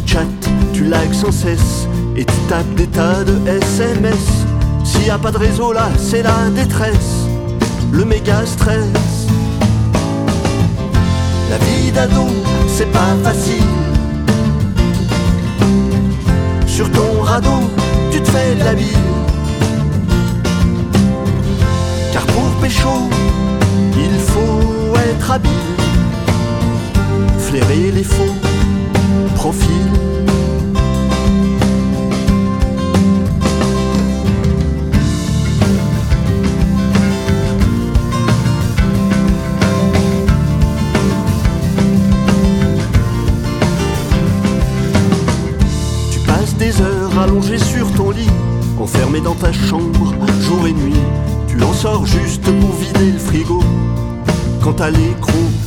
chattes, tu likes sans cesse et tu tapes des tas de SMS. S'il y a pas de réseau là, c'est la détresse, le méga stress. La vie d'ado, c'est pas facile. Sur ton radeau, tu te fais de la bile. Car pour pécho, il faut être habile, flairer les faux profils. Tu passes des heures allongé sur ton lit, enfermé dans ta chambre, jour et nuit. Tu en sors juste pour vider le frigo. Quand t'as l'écrou